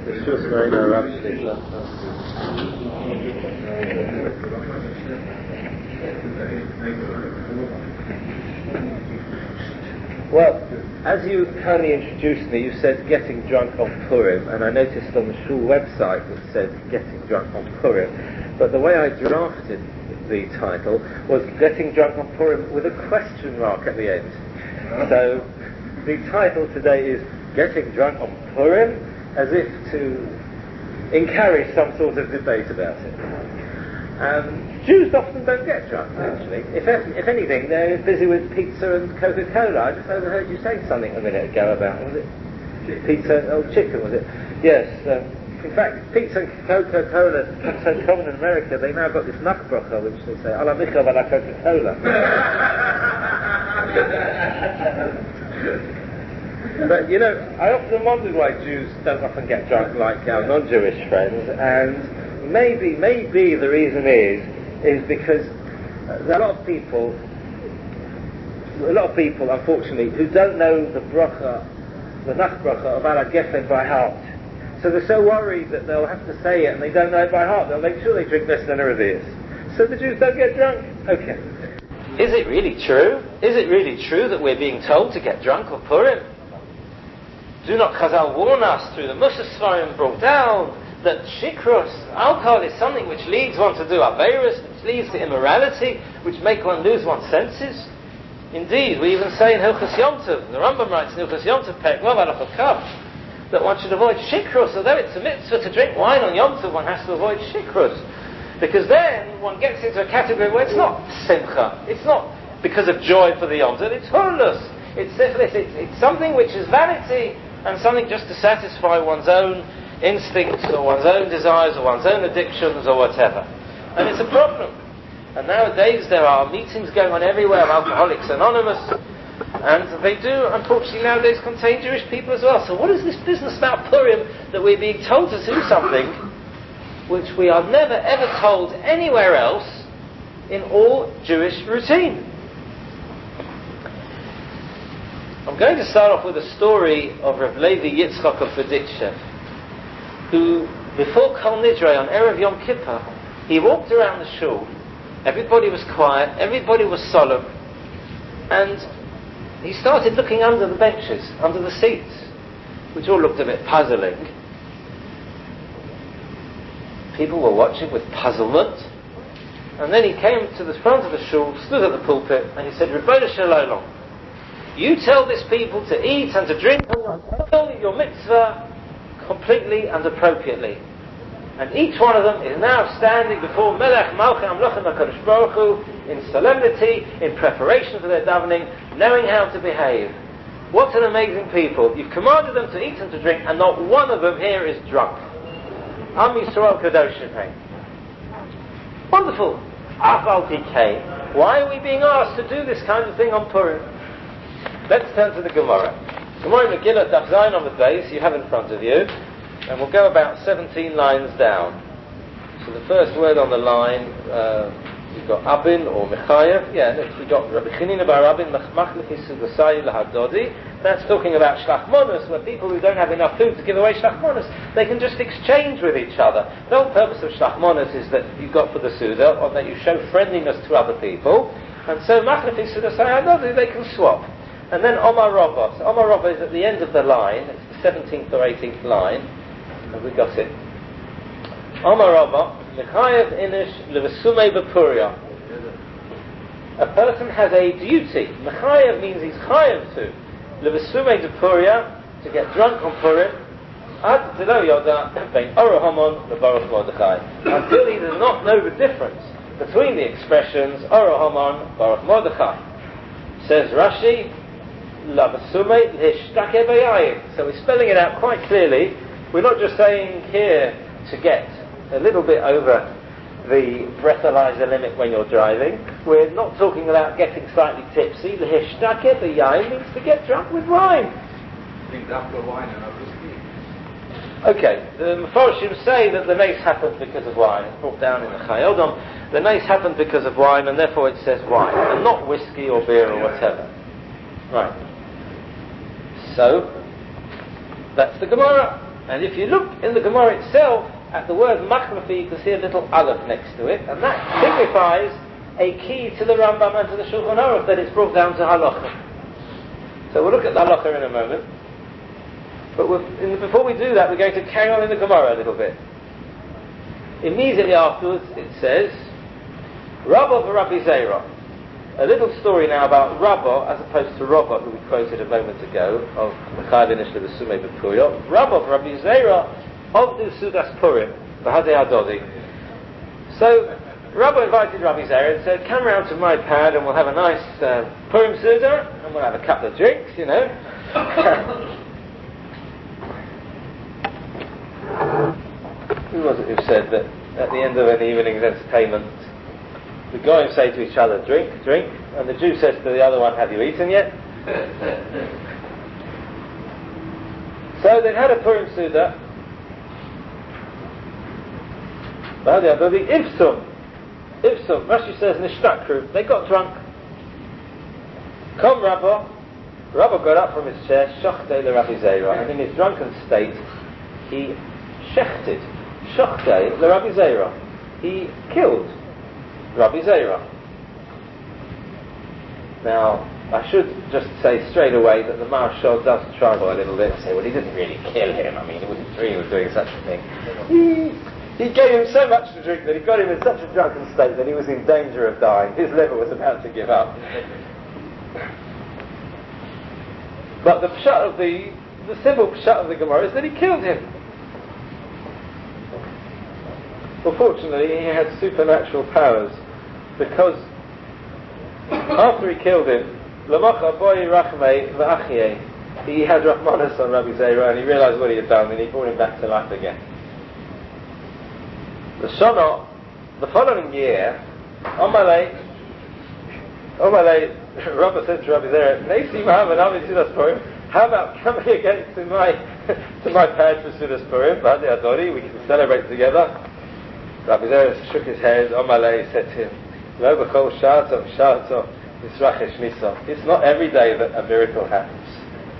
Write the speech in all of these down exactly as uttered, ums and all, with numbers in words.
Well, as you kindly introduced me, you said getting drunk on Purim, and I noticed on the Shul website it said getting drunk on Purim, but the way I drafted the title was getting drunk on Purim with a question mark at the end. So the title today is getting drunk on Purim, as if to encourage some sort of debate about it. Um, Jews often don't get drunk, actually. If, if anything, they're busy with pizza and Coca-Cola. I just overheard you say something a minute ago about, was it pizza, oh, chicken, was it? Yes. Um, in fact, pizza and Coca-Cola are so common in America, they now got this nachbracha, which they say, ala micha v'ala Coca-Cola. But, you know, I often wondered why Jews don't often get drunk like our non-Jewish friends, and maybe, maybe the reason is, is because there are a lot of people, a lot of people, unfortunately, who don't know the bracha, the nach bracha of Ala Gefen by heart. So they're so worried that they'll have to say it and they don't know it by heart. They'll make sure they drink less than a revius. So the Jews don't get drunk. Okay. Is it really true? Is it really true that we're being told to get drunk on Purim? Do not Chazal warn us through the Moshe Sfarim brought down that shikrus, alcohol, is something which leads one to do aveirus, which leads to immorality, which make one lose one's senses? Indeed, we even say in Hilchos Yom Tov, the Rambam writes in Hilchos Yom Tov, Perek Vav Halacha Kaf, that one should avoid shikrus. Although it's a mitzvah to drink wine on Yom Tov, one has to avoid shikrus, because then one gets into a category where it's not simcha, it's not because of joy for the Yom Tov, it's hulus, it's syphilis, it's, it's something which is vanity, and something just to satisfy one's own instincts or one's own desires or one's own addictions or whatever. And it's a problem. And nowadays there are meetings going on everywhere of Alcoholics Anonymous, and they do unfortunately nowadays contain Jewish people as well. So what is this business about Purim that we're being told to do something which we are never ever told anywhere else in all Jewish routine? I'm going to start off with a story of Rav Levi Yitzchak of Berditchev, who, before Kol Nidrei on Erev Yom Kippur, he walked around the shul. Everybody was quiet, everybody was solemn, and he started looking under the benches, under the seats, which all looked a bit puzzling. People were watching with puzzlement, and then he came to the front of the shul, stood at the pulpit, and he said, Ribono Shel Olam, you tell this people to eat and to drink on your, your mitzvah completely and appropriately. And each one of them is now standing before Melech Malchei Amlochim HaKadosh Baruch Hu in solemnity, in preparation for their davening, knowing how to behave. What an amazing people. You've commanded them to eat and to drink, and not one of them here is drunk. Am Yisrael Kadoshim Hein. Wonderful. Af al Tikei. Why are we being asked to do this kind of thing on Purim? Let's turn to the Gemara. Gemara Megillah Daf Zayin on the base you have in front of you, and we'll go about seventeen lines down. So the first word on the line, uh, you've got Abin or Mechayev. Yeah, we've got Rabbi Chanina bar Abin Machlech Yisudasai Lahadodi. That's talking about Shlachmonos, where people who don't have enough food to give away Shlachmonos, they can just exchange with each other. The whole purpose of Shlachmonos is that you've got for the Suda, or that you show friendliness to other people, and so Machlech Yisudasai Lahadodi, they can swap. And then Omar Rabbah. So Omar Rabbah is at the end of the line. It's the seventeenth or eighteenth line. Have we got it? Omar Rabbah, Mechayev Inish Levesume Bepuria. A person has a duty. Mechayev means he's chayev to. Levesume Bepuria, to get drunk on Purim. Ad Tilo Yoda Bein Orohamon Lebaruch Mordechai. Until he does not know the difference between the expressions Orohamon, Baruch Mordechai. Says Rashi, so we're spelling it out quite clearly. We're not just saying here to get a little bit over the breathalyzer limit when you're driving. We're not talking about getting slightly tipsy. L'hishtake b'yayin means to get drunk with wine. Okay, the Mefarshim say that the nace happened because of wine. It's brought down in the Chayodom. The nace happened because of wine, and therefore it says wine, and not whiskey or beer or whatever. Right. So, that's the Gemara. And if you look in the Gemara itself, at the word Machlafi, you can see a little aleph next to it, and that signifies a key to the Rambam and to the Shulchan Aruch, that it's brought down to halacha. So we'll look at the halacha in a moment. But in the, before we do that, we're going to carry on in the Gemara a little bit. Immediately afterwards, it says, Rabba v'Rabbi Zera. A little story now about Rabba as opposed to Rabba, who we quoted a moment ago, of Mechayev initially the Sumei B'Purio. Rabba v'Rabbi Zera of the Sudas Purim, V'Hadei Adodi. So, Rabba invited Rabbi Zera and said, come round to my pad and we'll have a nice uh, Purim Suda, and we'll have a couple of drinks, you know. Who was it who said that at the end of an evening's entertainment, the goyim say to each other, drink, drink, and the Jew says to the other one, have you eaten yet? So they've had a Purim Suda. The Ivsum, Ivsum, Rashi says Nishtakru, they got drunk. Come Rabba, Rabba got up from his chair, Shochtei le Rabbi Zera, and in his drunken state, he shechted, Shochtei le Rabbi Zera, he killed Rabbi Zera. Now, I should just say straight away that the Maharshal does struggle a little bit and say, well, he didn't really kill him. I mean, he wouldn't dream of doing such a thing. He, he gave him so much to drink that he got him in such a drunken state that he was in danger of dying. His liver was about to give up. But the pshat of the, the simple pshat of the Gemara is that he killed him. Well, fortunately, he had supernatural powers, because after he killed him, Lamacha boy rachmei v'achye, he had Rahmanas on Rabbi Zera, and he realised what he had done, and he brought him back to life again. The Shana, the following year, Omalei, Omalei, Rabbi said to Rabbi Zera, Nesi Muhammad Ami Sudas Purim, how about coming again to my to my pad for Sudas Purim, Badi Adori, we can celebrate together. Rabbi Zera shook his head. Omalei said to him, Lo b'chol sha'ato v'sha'ato nisrachesh miso. It's not every day that a miracle happens.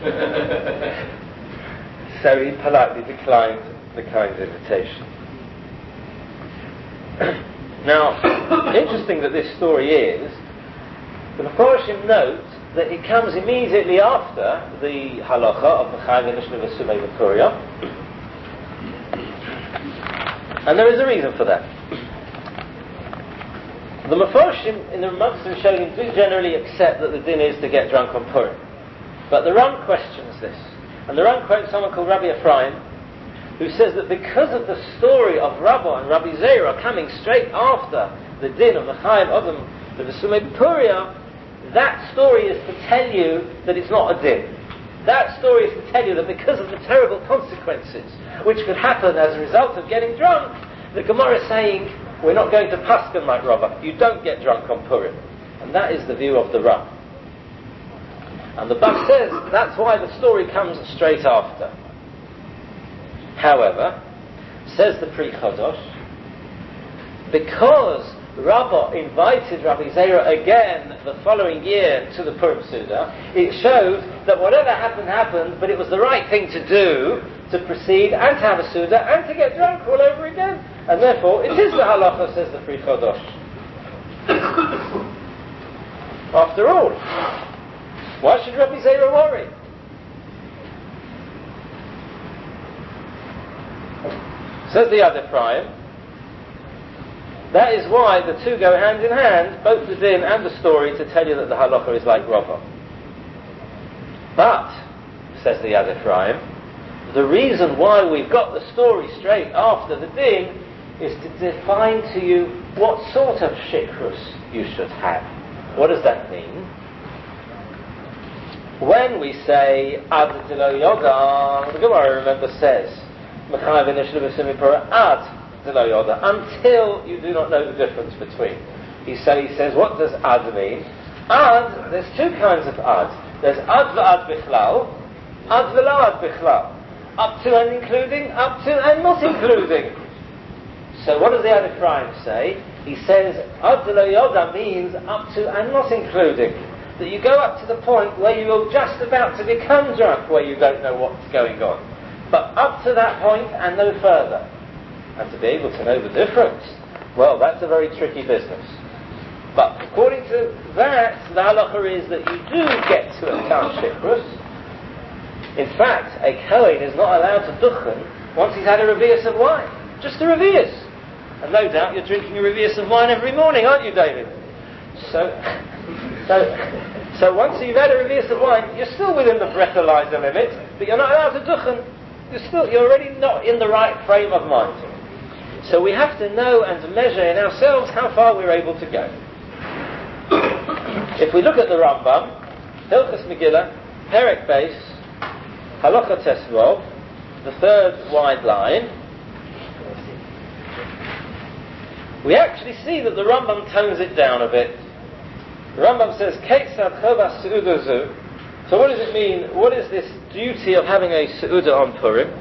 So he politely declined the kind invitation. Now, interesting that this story is, the Mefarshim note that it comes immediately after the halacha of Mechayev initially the Sumei B'Purio. And there is a reason for that. The Mefarshim in the Ramazim Sholim do generally accept that the din is to get drunk on Purim. But the Ram questions this. And the Ram quotes someone called Rabbi Ephraim, who says that because of the story of Rabba and Rabbi Zera coming straight after the din of the Chaim Odom, the Sumei B'Purio, that story is to tell you that it's not a din. That story is to tell you that because of the terrible consequences which could happen as a result of getting drunk, the Gemara is saying, we're not going to paskin like Rabba. You don't get drunk on Purim. And that is the view of the Ram. And the Bach says that's why the story comes straight after. However, says the Pri Chodosh, because Rabba invited Rabbi Zera again the following year to the Purim Suda, it shows that whatever happened, happened, but it was the right thing to do to proceed and to have a Suda and to get drunk all over again. And therefore, it is the halacha, says the Pri Chodosh. After all, why should Rabbi Zera worry? Says the Yad Ephraim, that is why the two go hand in hand, both the din and the story, to tell you that the halacha is like Rabba. But, says the Yad Ephraim, the reason why we've got the story straight after the din is to define to you what sort of shikrus you should have. What does that mean? When we say ad delo yoda, the Gemara, remember, says Mechayev initially v'Sumei B'Purio ad delo yoda, until you do not know the difference between. He, say, he says, what does ad mean? Ad, there's two kinds of ad. There's ad v'ad bichlal, ad v'lo ad bichlal. Up to and including, up to and not including. So what does the Yad Ephraim say? He says, ad delo yoda means up to and not including. That you go up to the point where you're just about to become drunk, where you don't know what's going on. But up to that point and no further. And to be able to know the difference, well, that's a very tricky business. But according to that, the halacha is that you do get to a count shikrus. In fact, a Kohen is not allowed to duchen once he's had a revius of wine. Just a revius. And no doubt you're drinking a revius of wine every morning, aren't you, David? So, so, so once you've had a revius of wine, you're still within the breathalyzer limit, but you're not allowed to duchen. You're still, you're already not in the right frame of mind. So we have to know and measure in ourselves how far we're able to go. If we look at the Rambam, Hilchos Megillah, Perek Beis, Halacha Tesvov, the third wide line, we actually see that the Rambam tones it down a bit. The Rambam says, Ketzad Chovas Seudah Zu. So what does it mean? What is this duty of having a Seudah on Purim?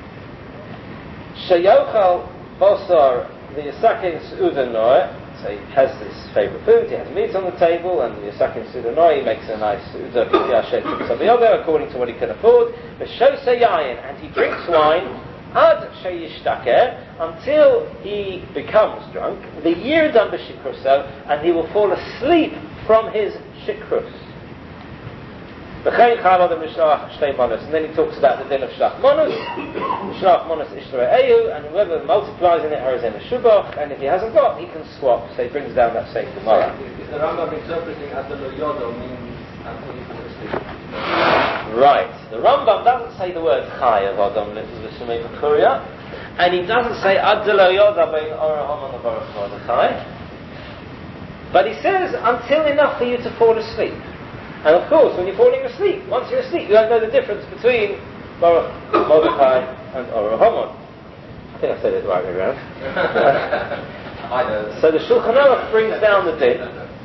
Sheyochal Bosar the Yisakin Seudah Noah. So he has his favourite food, he has meat on the table, and the Yisakin Seudah Noah, he makes a nice Seudah K'yashet according to what he can afford. But Shosei Yayin, and he drinks wine Ad Sheyishtaker, until he becomes drunk, the Yirdam B'Shikruso, and he will fall asleep from his Shikrus. And then he talks about the din of Shlach Monos, Shlach Monos Ishtarei Ehu, and whoever multiplies in it, Harazem Shubach, and if he hasn't got, he can swap. So he brings down that same Gemara. Is the Rambam interpreting as the Yodo means until you fall asleep? Right. The Rambam doesn't say the word Chai of Adam L'Shemei B'Kuria, and he doesn't say Ad Lo Yoda Bein Ora Haman Baruch Mordechai, but he says until enough for you to fall asleep. And of course, when you're falling asleep, once you're asleep, you don't know the difference between Baruch Mordechai and Ora Haman. I think I said it the right way around. I know. So the Shulchan Aruch brings down the din.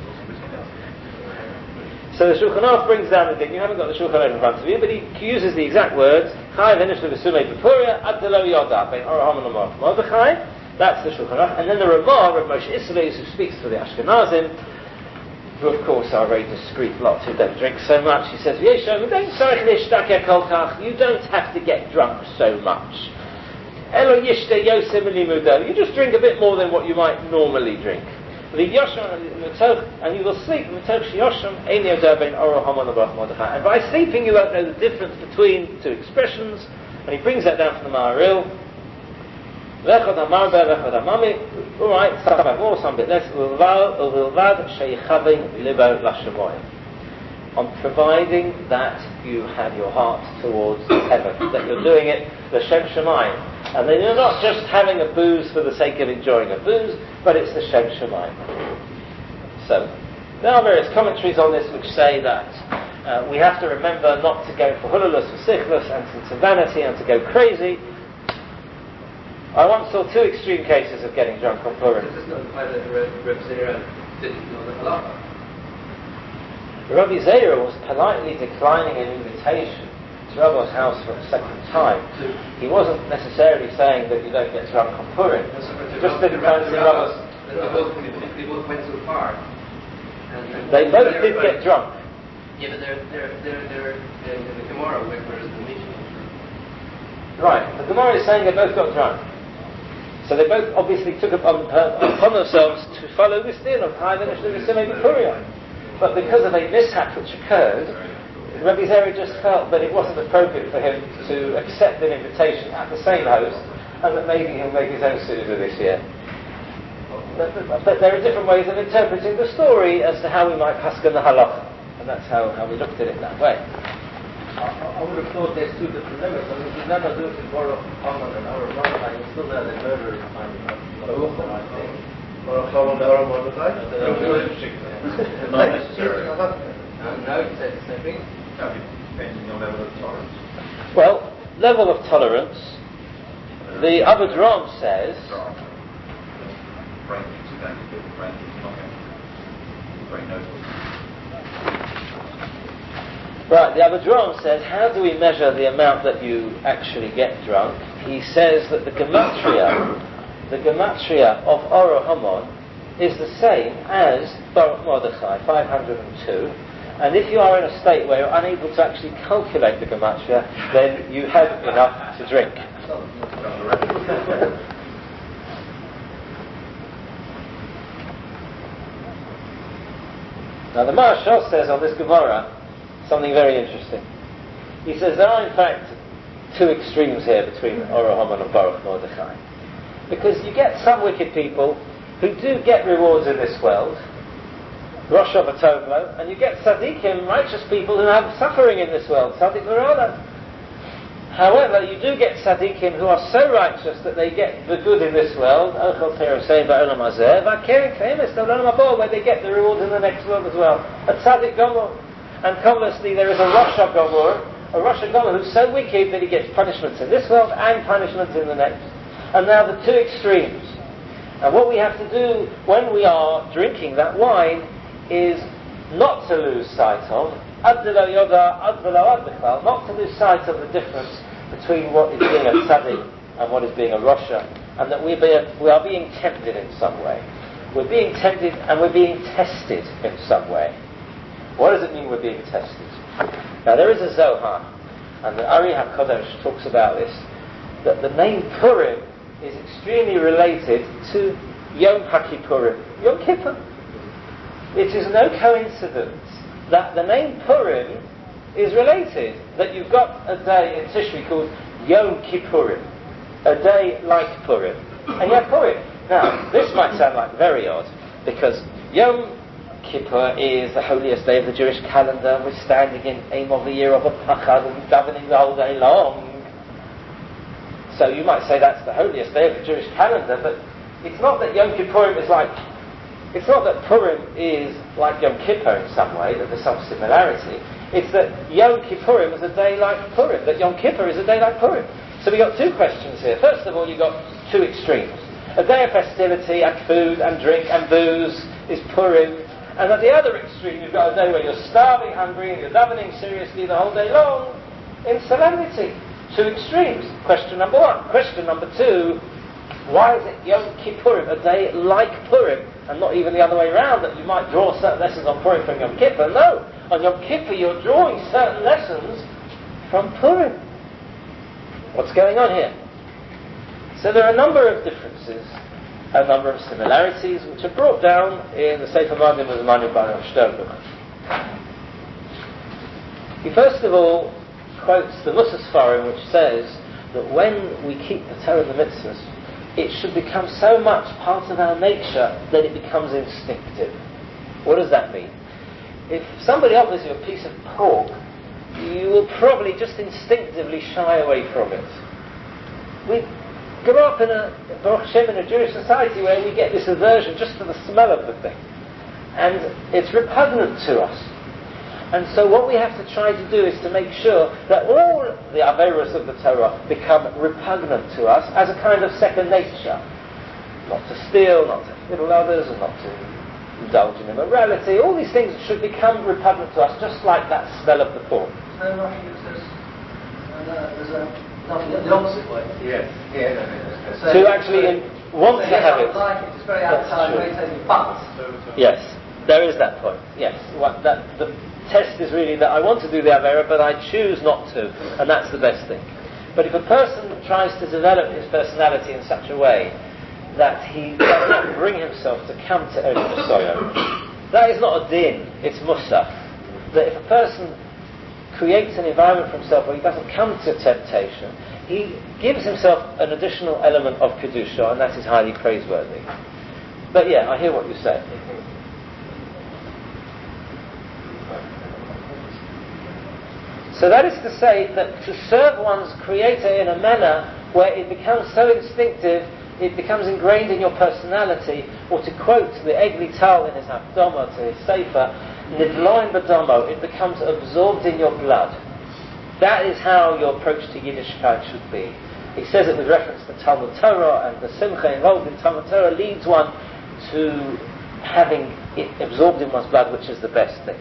So the Shulchan Aruch brings down the din. You haven't got the Shulchan Aruch in front of you, but he uses the exact words. Chai v'nishlu v'sumei b'puria ad lo yoda bein Ora Haman and Baruch Mordechai. That's the Shulchan Aruch. And then the Ramah, Rav Moshe Isserles, who speaks for the Ashkenazim, who of course are a very discreet lot who don't drink so much, he says, you don't have to get drunk so much. You just drink a bit more than what you might normally drink. And you will sleep. And by sleeping you won't know the difference between two expressions. And he brings that down from the Maharil. Alright, some have more, some a bit less. On providing that you have your heart towards heaven, that you're doing it l'shem shamayim, and then you're not just having a booze for the sake of enjoying a booze, but it's l'shem shamayim. So there are various commentaries on this which say that uh, we have to remember not to go for hululus or sichlus and to vanity and to go crazy. I once saw two extreme cases of getting drunk on Purim. This is not quite a Reb Zera didn't know the halacha. Rabbi Zera was politely declining an invitation to Rabbi's house for a second time. He wasn't necessarily saying that you don't get drunk on Purim. He just didn't fancy Rabbi's. They both went so far. They both did get drunk. Yeah, but they're they're they're they're in the Gemara, whereas the Mishnah. Right. The Gemara is saying they both got drunk. So they both obviously took upon, uh, upon themselves to follow this din of Chai v'nishlu v'sumei b'Puria. But because of a mishap which occurred, Rabbi Zera just felt that it wasn't appropriate for him to accept an invitation at the same host, and that maybe he'll make his own Suda this year. But, but, but there are different ways of interpreting the story as to how we might paskin the halacha, and that's how, how we looked at it that way. I, I would have thought there's two different limits. I mean, if you never do it in Baruch Haman and Ora Mordechai, you still know the murder is fine. Baruch Haman, I think. Baruch Haman and Ora Mordechai? Not necessarily. No, it says the same thing. Depending on level of tolerance. Well, level of tolerance. The Avedram says. Brain is going to do brain is not going to brain knows. Right, the Avedram says, how do we measure the amount that you actually get drunk? He says that the gematria, the gematria of Ora Haman is the same as Baruch Mordechai, five hundred two, And if you are in a state where you're unable to actually calculate the gematria, then you have enough to drink. Now the Maharshal says on this Gemara something very interesting. He says there are in fact two extremes here between Orah Haman and Baruch Mordechai. Because you get some wicked people who do get rewards in this world, Rosh Hashanah, and you get tzaddikim, righteous people who have suffering in this world, tzaddik v'rala. However, you do get tzaddikim who are so righteous that they get the good in this world, where they get the reward in the next world as well. A tzaddik gomor. And conversely, there is a Rosh Gomor, a Rosh Gomor who's so wicked that he gets punishments in this world and punishments in the next. And now the two extremes. And what we have to do when we are drinking that wine is not to lose sight of, not to lose sight of the difference between what is being a tzaddik and what is being a Rosha, and that we, be, we are being tempted in some way. We're being tempted and we're being tested in some way. What does it mean we're being tested? Now there is a Zohar, and the Ari HaKadosh talks about this, that the name Purim is extremely related to Yom HaKippurim, Yom Kippur. It is no coincidence that the name Purim is related, that you've got a day in Tishri called Yom Kippurim, a day like Purim, and you have Purim. Now, this might sound like very odd, because Yom Kippur is the holiest day of the Jewish calendar. We're standing in aim of the year of a pachad and davening the whole day long. So you might say that's the holiest day of the Jewish calendar, but it's not that Yom Kippurim is like, it's not that Purim is like Yom Kippur in some way, that there's some similarity. It's that Yom Kippurim is a day like Purim, that Yom Kippur is a day like Purim. So we've got two questions here. First of all, you've got two extremes. A day of festivity and food and drink and booze is Purim. And at the other extreme, you've got a day where you're starving, hungry, and you're davening seriously the whole day long in solemnity. Two extremes. Question number one. Question number two, why is it Yom Kippurim, a day like Purim, and not even the other way around, that you might draw certain lessons on Purim from Yom Kippur? No. On Yom Kippur, you're drawing certain lessons from Purim. What's going on here? So there are a number of differences, a number of similarities, which are brought down in the Sefer Madim of the Manu Baruch Sternbuch. He first of all quotes the Musar Sfarim, which says that when we keep the Torah and the mitzvahs, it should become so much part of our nature that it becomes instinctive. What does that mean? If somebody offers you a piece of pork, you will probably just instinctively shy away from it. We grew up in a, Baruch Hashem, in a Jewish society where we get this aversion just to the smell of the thing. And it's repugnant to us. And so what we have to try to do is to make sure that all the Averos of the Torah become repugnant to us as a kind of second nature. Not to steal, not to fiddle others, and not to indulge in immorality. All these things should become repugnant to us, just like that smell of the pork. So Rashi says, uh, there's a nothing the opposite way. Yes. Yeah. So to actually in, want so to yes, have I it. like it. It's very outside, very tasty, but. Yes, there is that point. Yes, what, that the test is really that I want to do the Avera, but I choose not to, and that's the best thing. But if a person tries to develop his personality in such a way that he does not bring himself to come to Eretz Yisrael, that is not a din, it's musaf. That if a person creates an environment for himself where he doesn't come to temptation, he gives himself an additional element of Kedusha, and that is highly praiseworthy. But yeah, I hear what you say. So that is to say that to serve one's Creator in a manner where it becomes so instinctive, it becomes ingrained in your personality, or to quote the Egli Tal in his Hakdama to his Sefer, Nivloin B'Domo, it becomes absorbed in your blood. That is how your approach to Yiddishkeit should be. He says it with reference to Talmud Torah, and the Simcha involved in Talmud Torah leads one to having it absorbed in one's blood, which is the best thing.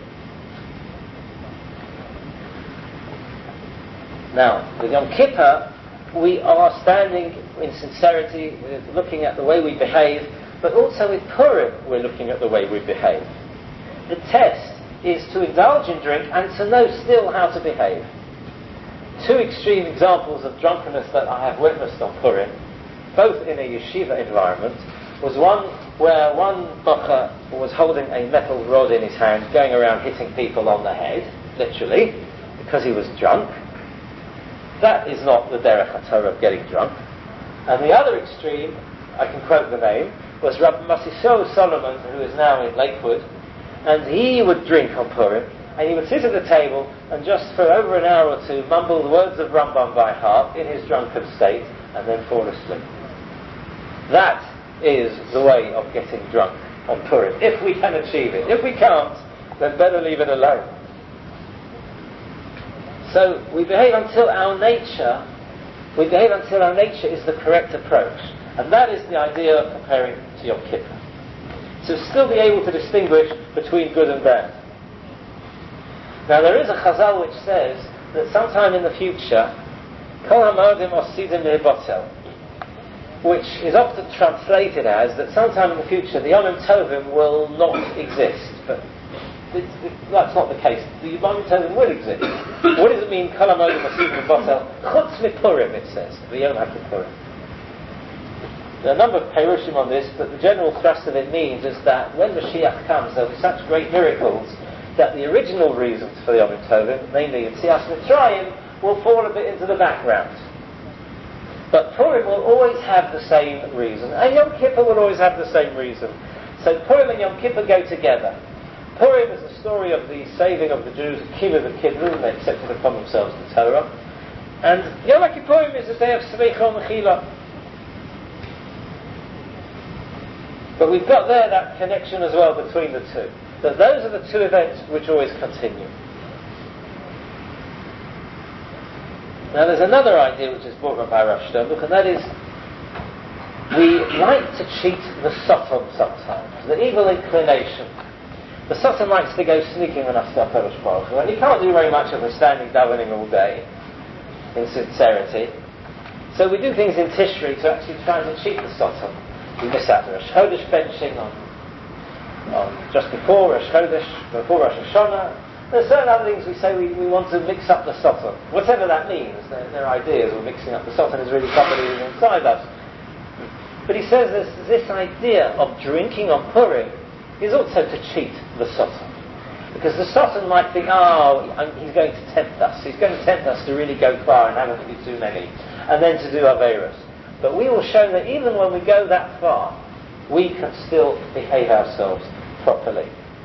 Now, with Yom Kippur, we are standing in sincerity, we're looking at the way we behave, but also with Purim, we're looking at the way we behave. The test is to indulge in drink and to know still how to behave. Two extreme examples of drunkenness that I have witnessed on Purim, both in a yeshiva environment, was one where one bocher was holding a metal rod in his hand, going around hitting people on the head, literally, because he was drunk. That is not the derech haTorah of getting drunk. And the other extreme, I can quote the name, was Rabbi Masisho Solomon, who is now in Lakewood, and he would drink on Purim, and he would sit at the table and just for over an hour or two mumble the words of Rambam by heart in his drunken state, and then fall asleep. That is the way of getting drunk on Purim, if we can achieve it. If we can't, then better leave it alone. So we behave until our nature, we behave until our nature is the correct approach. And that is the idea of preparing to Yom Kippur. To still be able to distinguish between good and bad. Now there is a chazal which says that sometime in the future, Kol HaMoadim Osidim Le'botel, which is often translated as that sometime in the future the Yomim Tovim will not exist. But it, it, that's not the case. The Yomim Tovim will exist. What does it mean, Kol HaMoadim Osidim Le'botel? Chutz Mipurim, it says. The Yom HaKippurim. There are a number of perushim on this, but the general thrust of it means is that when Mashiach comes, there will be such great miracles that the original reasons for the Yom Tovim, namely Yetzias Mitzrayim, will fall a bit into the background. But Purim will always have the same reason, and Yom Kippur will always have the same reason. So Purim and Yom Kippur go together. Purim is the story of the saving of the Jews, Kiva the Kidron, they accepted upon themselves the Torah. And Yom Kippurim is a day of Smicha and Mechila. But we've got there that connection as well between the two. That those are the two events which always continue. Now there's another idea which is brought up by Rav Sternbuch, and that is we like to cheat the Satan sometimes, the evil inclination. The Satan likes to go sneaking on us, and he can't do very much of a standing davening all day in sincerity. So we do things in Tishri to actually try to cheat the Satan. We miss out the Rosh Chodesh benching on, on just before Rosh Chodesh, before Rosh Hashanah. There are certain other things we say we, we want to mix up the Satan. Whatever that means, their, their ideas of mixing up the Satan is really somebody who's inside us. But he says this, this idea of drinking on Purim is also to cheat the Satan. Because the Satan might think, oh, he's going to tempt us. He's going to tempt us to really go far and have a few too many. And then to do Averos. But we will show that even when we go that far, we can still behave ourselves properly.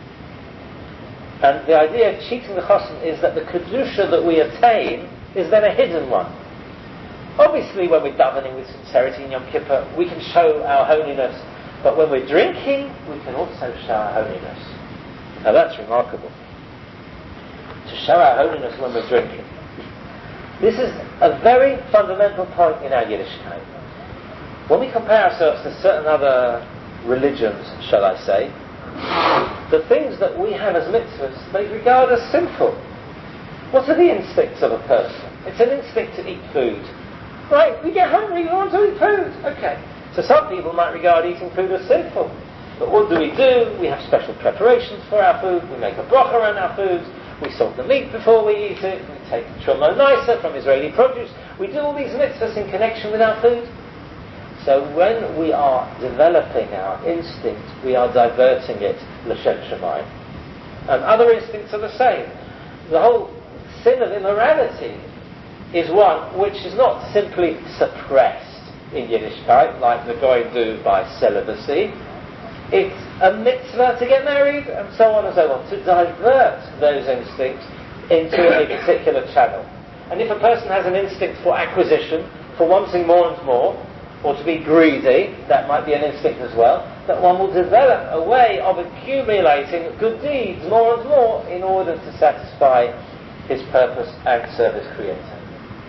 And the idea of cheating the chassan is that the kedusha that we attain is then a hidden one. Obviously, when we're davening with sincerity in Yom Kippur, we can show our holiness. But when we're drinking, we can also show our holiness. Now that's remarkable. To show our holiness when we're drinking. This is a very fundamental point in our Yiddishkeit. When we compare ourselves to certain other religions, shall I say, the things that we have as mitzvahs, they regard as sinful. What are the instincts of a person? It's an instinct to eat food. Right, we get hungry, we want to eat food. Okay. So some people might regard eating food as sinful. But what do we do? We have special preparations for our food, we make a bracha around our foods, we salt the meat before we eat it, we take Truma Naisa from Israeli produce, we do all these mitzvahs in connection with our food. So when we are developing our instinct, we are diverting it l'shem shamayim. And other instincts are the same. The whole sin of immorality is one which is not simply suppressed in Yiddishkeit, like the Goyim do by celibacy. It's a mitzvah to get married, and so on and so on, to divert those instincts into a particular channel. And if a person has an instinct for acquisition, for wanting more and more, or to be greedy, that might be an instinct as well, that one will develop a way of accumulating good deeds more and more in order to satisfy his purpose and serve his Creator.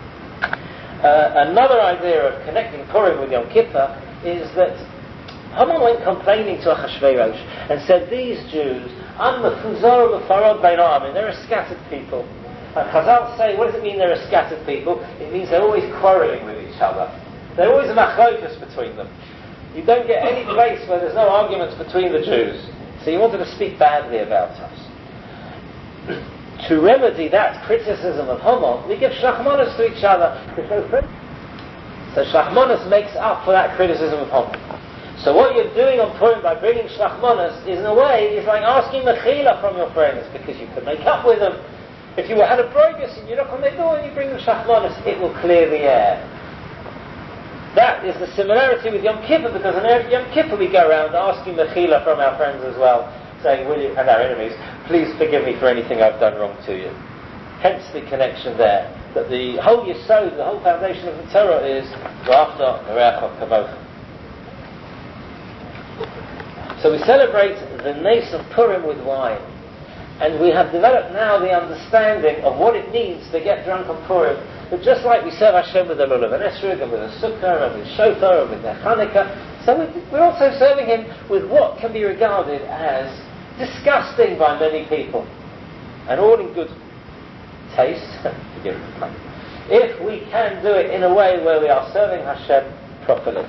Uh, another idea of connecting Purim with Yom Kippur is that Haman went complaining to Achashverosh and said, these Jews, Am mefuzar u'farod bein ha'amim, they're a scattered people. And Chazal say, what does it mean they're a scattered people? It means they're always quarrelling with each other. There's always a machlokas between them. You don't get any place where there's no arguments between the Jews. So you wanted to speak badly about us. to remedy that criticism of Haman, we give Shlachmanos to each other. So Shlachmanos makes up for that criticism of Haman. So what you're doing on Purim by bringing Shlachmanos is, in a way, is like asking Mechila from your friends, because you can make up with them. If you had a brogus and you knock on their door and you bring them Shlachmanos, it will clear the air. That is the similarity with Yom Kippur, because on Yom Kippur we go around asking Mechila from our friends as well, saying, will you, and our enemies, please forgive me for anything I've done wrong to you. Hence the connection there, that the whole Yesod, the whole foundation of the Torah is V'achta Merecha Kamocha. So we celebrate the Nes of Purim with wine, and we have developed now the understanding of what it means to get drunk on Purim. But just like we serve Hashem with a lulav and esrog and with a sukkah and with shofar and with the Chanukah, so we're also serving Him with what can be regarded as disgusting by many people, and all in good taste. Forgive the pun. If we can do it in a way where we are serving Hashem properly.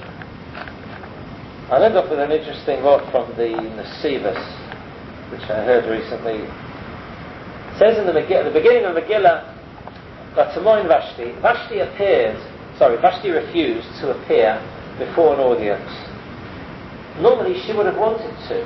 I'll end off with an interesting word from the Nesivos, which I heard recently. It says in the, Megillah, the beginning of the Megillah, Vatamoin Vashti, Vashti appeared, sorry, Vashti refused to appear before an audience. Normally she would have wanted to.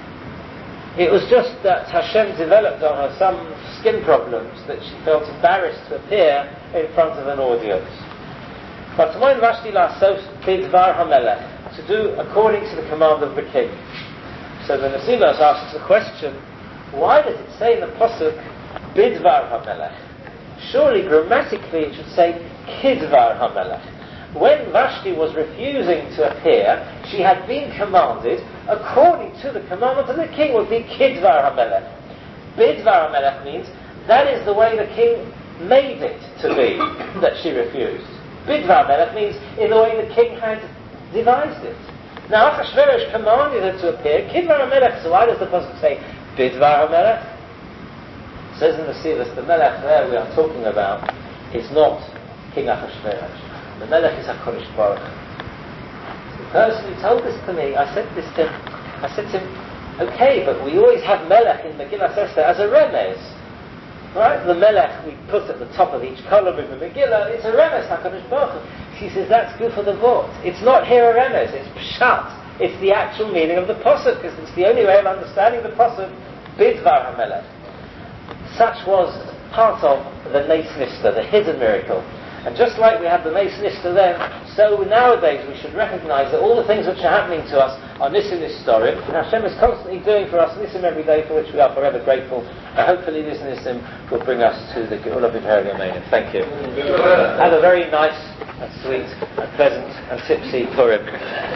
It was just that Hashem developed on her some skin problems that she felt embarrassed to appear in front of an audience. Vatamoin Vashti la'asos bidvar hamelech, to do according to the command of the king. So the Nesivos asks the question, why does it say in the Pasuk, Bidvar HaMelech? Surely grammatically it should say, Kidvar HaMelech. When Vashti was refusing to appear, she had been commanded, according to the commandment of the king, would be Kidvar HaMelech. Bidvar HaMelech means, that is the way the king made it to be, that she refused. Bidvar HaMelech means, in the way the king had devised it. Now Achashverosh commanded her to appear, Kidvar HaMelech, so why does the Pasuk say Bidvar HaMelech? It says in the Sivos, the Melech there we are talking about is not King Achashverosh. The Melech is HaKadosh Baruch. The person who told this to me, I said this to him, I said to him, okay, but we always have Melech in Megillah Esther as a remez. Right? The Melech we put at the top of each column in the Megillah, it's a remez, HaKadosh Baruch. She says that's good for the vort. It's not here a remez, it's pshat. It's the actual meaning of the Pasuk, because it's the only way of understanding the Pasuk, Bidvar HaMelech. Such was part of the Nes Nista, the hidden miracle. And just like we had the Nes Nista then, so nowadays we should recognize that all the things which are happening to us are Nisim Nistorim, and Hashem is constantly doing for us Nisim every day, for which we are forever grateful. And hopefully this Nisim will bring us to the Geula B'Mehera Yameinu. Thank you. Have a very nice and sweet and pleasant and tipsy Purim.